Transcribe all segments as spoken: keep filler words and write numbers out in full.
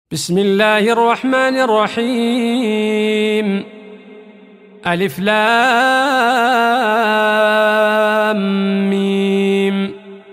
بسم الله الرحمن الرحيم. ألف لام ميم.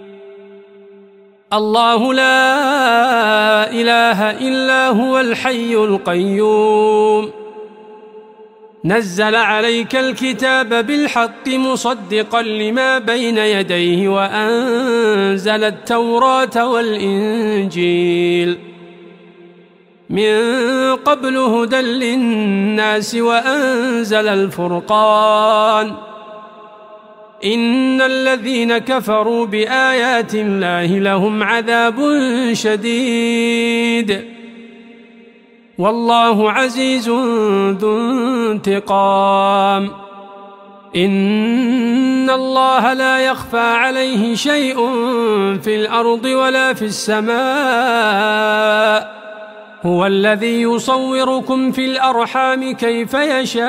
الله لا إله إلا هو الحي القيوم نزل عليك الكتاب بالحق مصدقا لما بين يديه وأنزل التوراة والإنجيل من قبل هدى للناس وأنزل الفرقان إن الذين كفروا بآيات الله لهم عذاب شديد والله عزيز ذو انتقام. إن الله لا يخفى عليه شيء في الأرض ولا في السماء هو الذي يصوركم في الأرحام كيف يشاء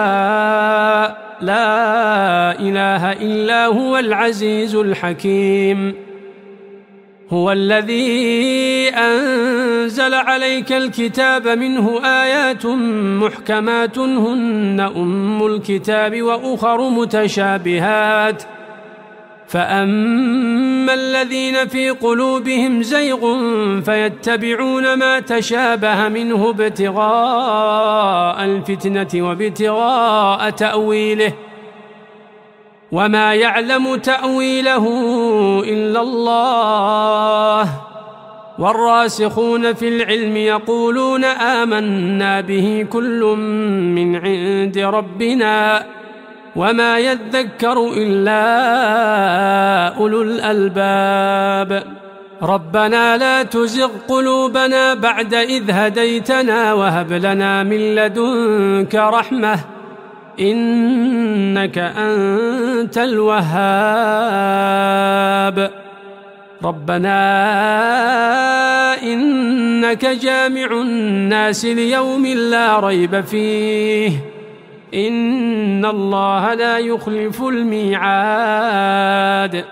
لا إله إلا هو العزيز الحكيم. هو الذي أنزل عليك الكتاب منه آيات محكمات هن أم الكتاب وأخر متشابهات فأما الذين في قلوبهم زيغ فيتبعون ما تشابه منه ابتغاء الفتنة وابتغاء تأويله وما يعلم تأويله إلا الله والراسخون في العلم يقولون آمنا به كل من عند ربنا وما يذكر إلا أولو الألباب. ربنا لا تزغ قلوبنا بعد إذ هديتنا وهب لنا من لدنك رحمة إنك أنت الوهاب. ربنا إنك جامع الناس ليوم لا ريب فيه إن الله لا يخلف الميعاد.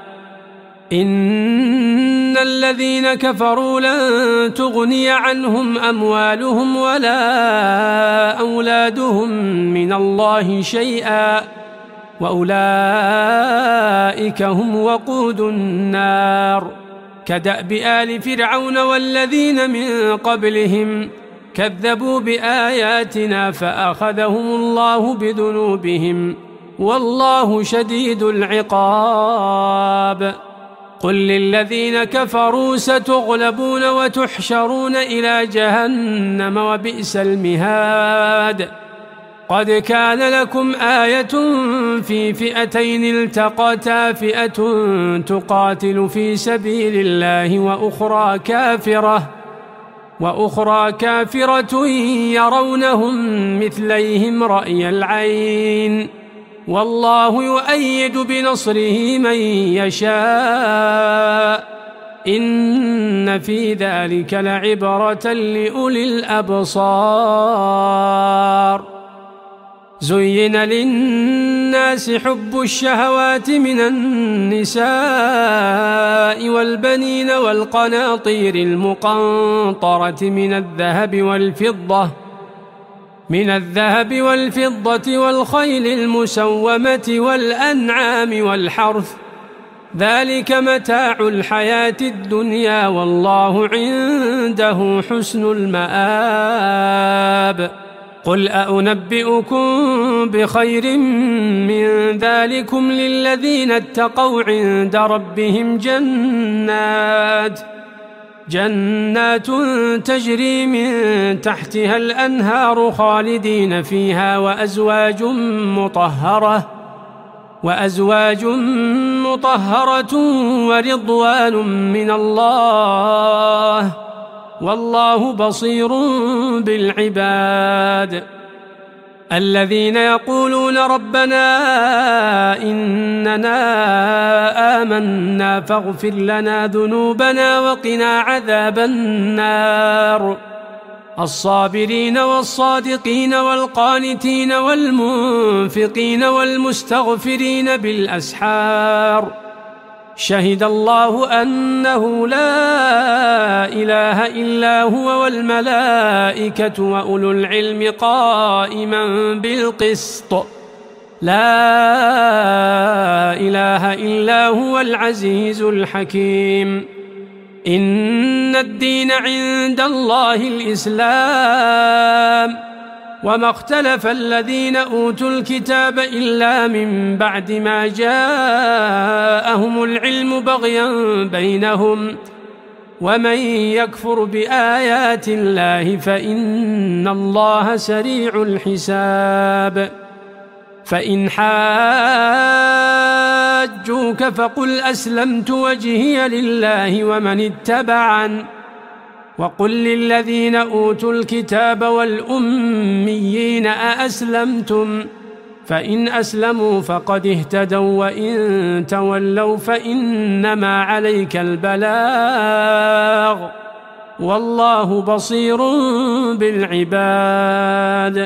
إن الذين كفروا لن تغني عنهم أموالهم ولا أولادهم من الله شيئا وأولئك هم وقود النار كدأب آل فرعون والذين من قبلهم كذبوا بآياتنا فأخذهم الله بذنوبهم والله شديد العقاب. قل للذين كفروا ستغلبون وتحشرون إلى جهنم وبئس المهاد. قد كان لكم آية في فئتين التقتا فئة تقاتل في سبيل الله وأخرى كافرة وأخرى كافرة يرونهم مثليهم رأي العين والله يؤيد بنصره من يشاء إن في ذلك لعبرة لأولي الأبصار. زين للناس حب الشهوات من النساء والبنين والقناطير المقنطرة من الذهب والفضة من الذهب والفضة والخيل المسومة والأنعام والحرث ذلك متاع الحياة الدنيا والله عنده حسن المآب. قل أنبئكم بخير من ذلكم للذين اتقوا عند ربهم جنات جنات تجري من تحتها الأنهار خالدين فيها وأزواج مطهرة وأزواج مطهرة ورضوان من الله والله بصير بالعباد. الذين يقولون ربنا إننا آمنا فاغفر لنا ذنوبنا وقنا عذاب النار. الصابرين والصادقين والقانتين والمنفقين والمستغفرين بالأسحار شهد الله أنه لا إله إلا هو والملائكة وأولو العلم قائما بالقسط لا إله إلا هو العزيز الحكيم إن الدين عند الله الإسلام وما اختلف الذين أوتوا الكتاب إلا من بعد ما جاءهم العلم بغيا بينهم ومن يكفر بآيات الله فإن الله سريع الحساب فإن حاجوك فقل أسلمت وجهي لله ومن اتبعن وقل للذين أوتوا الكتاب والأميين أأسلمتم فإن أسلموا فقد اهتدوا وإن تولوا فإنما عليك البلاغ والله بصير بالعباد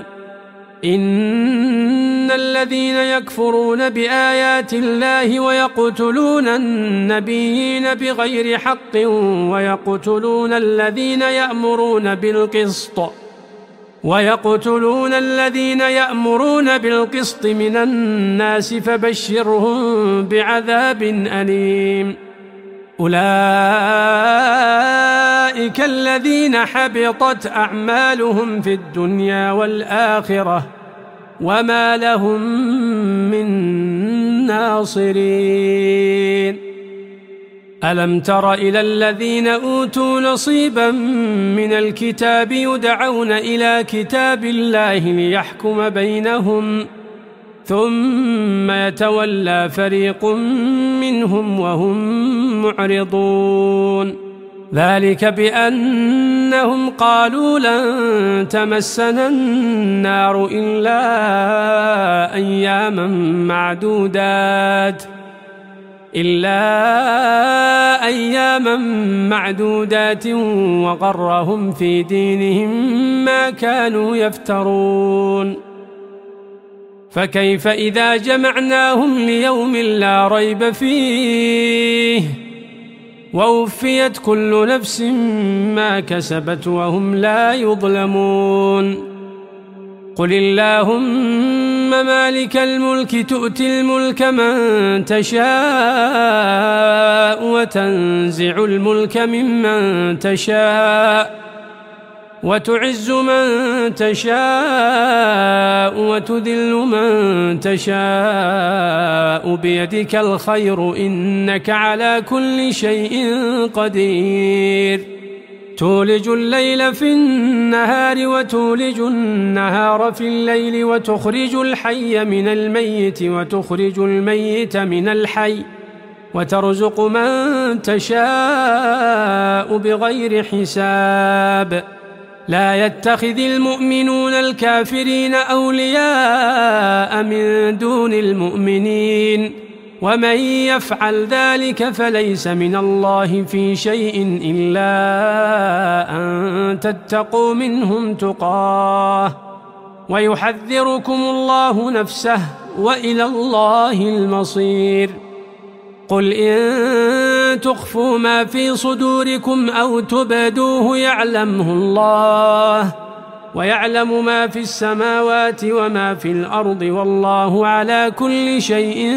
إن الذين يكفرون بآيات الله ويقتلون النبيين بغير حق ويقتلون الذين يأمرون بالقسط ويقتلون الذين يأمرون بالقسط من الناس فبشرهم بعذاب أليم أولئك الذين حبطت أعمالهم في الدنيا والآخرة وما لهم من ناصرين ألم تر إلى الذين أوتوا نصيبا من الكتاب يدعون إلى كتاب الله ليحكم بينهم ثم يتولى فريق منهم وهم معرضون ذلك بأنهم قالوا لن تمسنا النار إلا أياما معدودات إلا أياما معدودات وغرهم في دينهم ما كانوا يفترون فكيف إذا جمعناهم ليوم لا ريب فيه ووفيت كل نفس ما كسبت وهم لا يظلمون قل اللهم مالك الملك تؤتي الملك من تشاء وتنزع الملك ممن تشاء وتعز من تشاء وتذل من تشاء بيدك الخير إنك على كل شيء قدير تولج الليل في النهار وتولج النهار في الليل وتخرج الحي من الميت وتخرج الميت من الحي وترزق من تشاء بغير حساب لا يتخذ المؤمنون الكافرين أولياء من دون المؤمنين ومن يفعل ذلك فليس من الله في شيء إلا أن تتقوا منهم تقاه ويحذركم الله نفسه وإلى الله المصير قل إن تخفوا ما في صدوركم أو تبدوه يعلمه الله ويعلم ما في السماوات وما في الأرض والله على كل شيء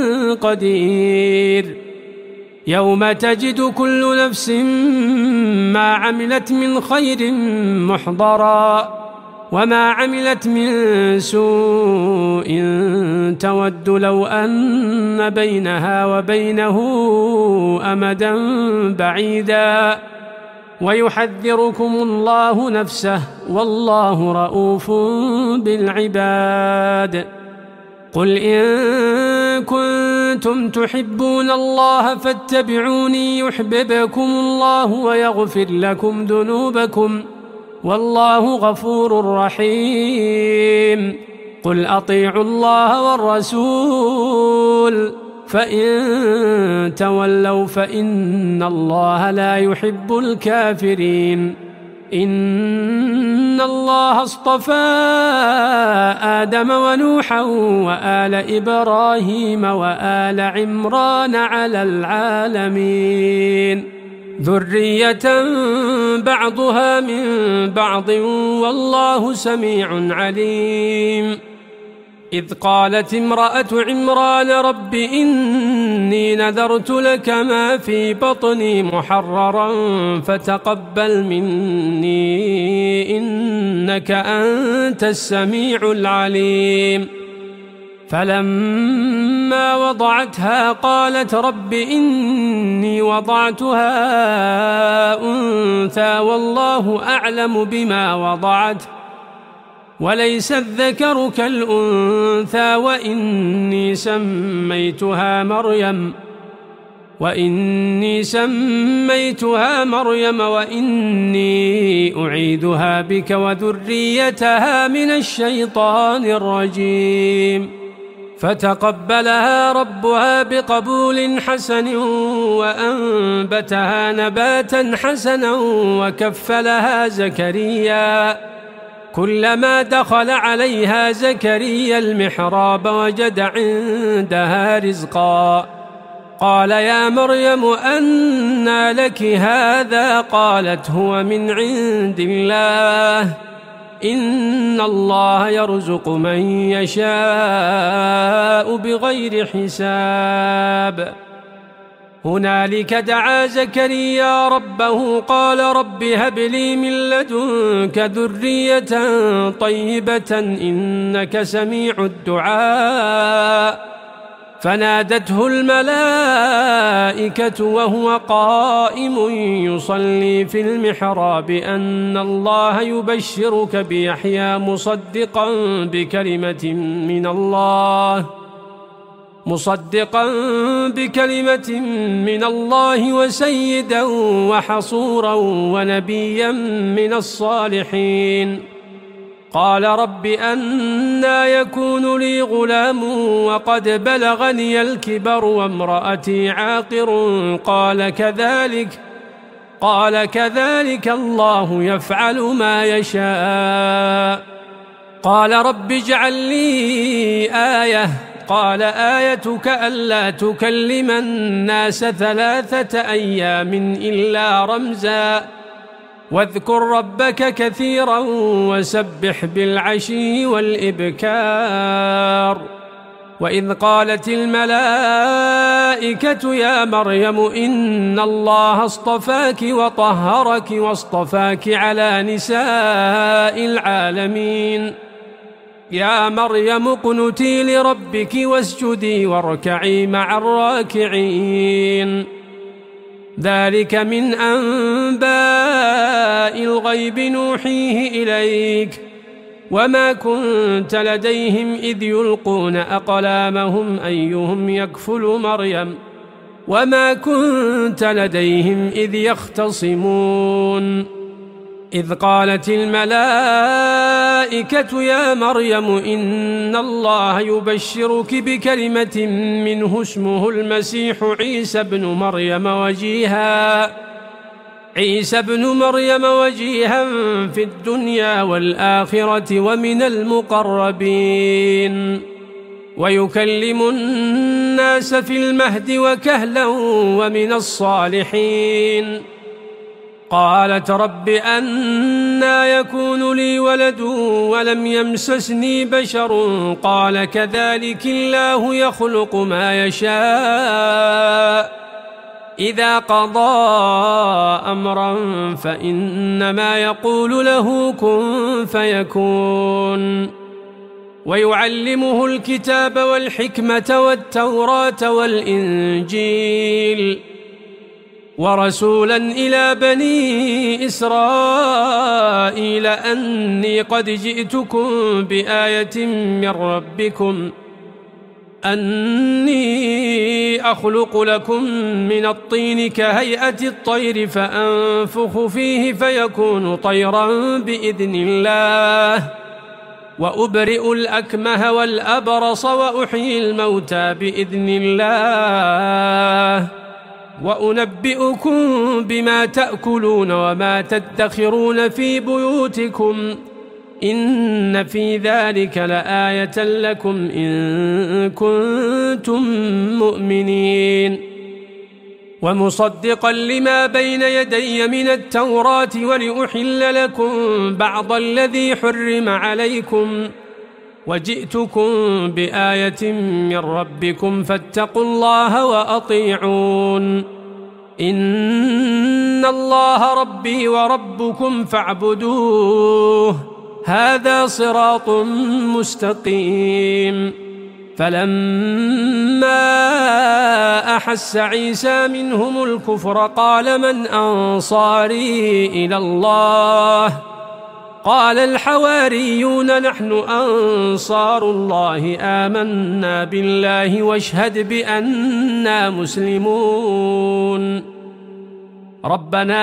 قدير يوم تجد كل نفس ما عملت من خير محضرا وما عملت من سوء تود لو أن بينها وبينه أمدا بعيدا ويحذركم الله نفسه والله رؤوف بالعباد قل إن كنتم تحبون الله فاتبعوني يحببكم الله ويغفر لكم ذنوبكم والله غفور رحيم قل أطيعوا الله والرسول فإن تولوا فإن الله لا يحب الكافرين إن إن الله اصطفى آدم ونوحا وآل إبراهيم وآل عمران على العالمين ذرية بعضها من بعض والله سميع عليم. إذ قالت امرأة عمران رب إني نذرت لك ما في بطني محررا فتقبل مني إنك أنت السميع العليم. فلما وضعتها قالت رب إني وضعتها أنثى والله أعلم بما وضعت وليس الذكر كالأنثى وإني سميتها مريم وإني سميتها مريم وإني أعيدها بك وذريتها من الشيطان الرجيم. فتقبلها ربها بقبول حسن وأنبتها نباتا حسنا وكفلها زكريا. كلما دخل عليها زكريا المحراب وجد عندها رزقا قال يا مريم أنى لك هذا قالت هو من عند الله إن الله يرزق من يشاء بغير حساب. هنالك دعا زكريا ربه قال رب هب لي من لدنك ذرية طيبة إنك سميع الدعاء. فنادته الملائكة وهو قائم يصلي في المحراب أن الله يبشرك بيحيى مصدقا بكلمة من الله مصدقا بكلمة من الله وسيدا وحصورا ونبيا من الصالحين. قال رب أنى يكون لي غلام وقد بلغني الكبر وامرأتي عاقر قال كذلك قال كذلك الله يفعل ما يشاء. قال رب اجعل لي آية قال آيتك ألا تكلم الناس ثلاثة أيام إلا رمزا واذكر ربك كثيرا وسبح بالعشي والإبكار. وإذ قالت الملائكة يا مريم إن الله اصطفاك وطهرك واصطفاك على نساء العالمين. يا مريم اقنتي لربك واسجدي واركعي مع الراكعين. ذلك من أنباء الغيب نوحيه إليك وما كنت لديهم إذ يلقون أقلامهم أيهم يكفل مريم وما كنت لديهم إذ يختصمون. إذ قالت الملائكة يا مريم إن الله يبشرك بكلمة منه اسمه المسيح عيسى بن مريم وجيها عيسى بن مريم وجيها في الدنيا والآخرة ومن المقربين ويكلم الناس في المهد وكهلا ومن الصالحين. قالت رب أنى يكون لي ولد ولم يمسسني بشر قال كذلك الله يخلق ما يشاء إذا قضى أمرا فإنما يقول له كن فيكون. ويعلمه الكتاب والحكمة والتوراة والإنجيل ورسولا إلى بني إسرائيل أني قد جئتكم بآية من ربكم أني أخلق لكم من الطين كهيئة الطير فأنفخ فيه فيكون طيرا بإذن الله وأبرئ الأكمه والأبرص وأحيي الموتى بإذن الله وأنبئكم بما تأكلون وما تدخرون في بيوتكم إن في ذلك لآية لكم إن كنتم مؤمنين ومصدقا لما بين يدي من التوراة ولأحل لكم بعض الذي حرم عليكم وجئتكم بآية من ربكم فاتقوا الله وأطيعون إن الله ربي وربكم فاعبدوه هذا صراط مستقيم فلما أحس عيسى منهم الكفر قال من أنصاري إلى الله قال الحواريون نحن أنصار الله آمنا بالله واشهد بأننا مسلمون ربنا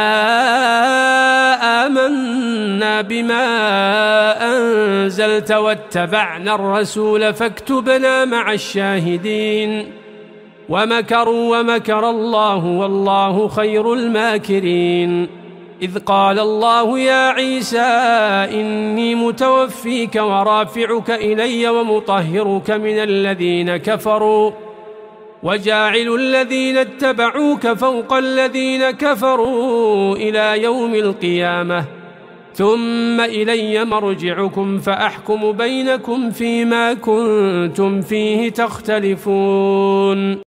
آمنا بما أنزلت واتبعنا الرسول فاكتبنا مع الشاهدين ومكروا ومكر الله والله خير الماكرين إذ قال الله يا عيسى إني متوفيك ورافعك إلي ومطهرك من الذين كفروا وجاعل الذين اتبعوك فوق الذين كفروا إلى يوم القيامة ثم إلي مرجعكم فأحكم بينكم فيما كنتم فيه تختلفون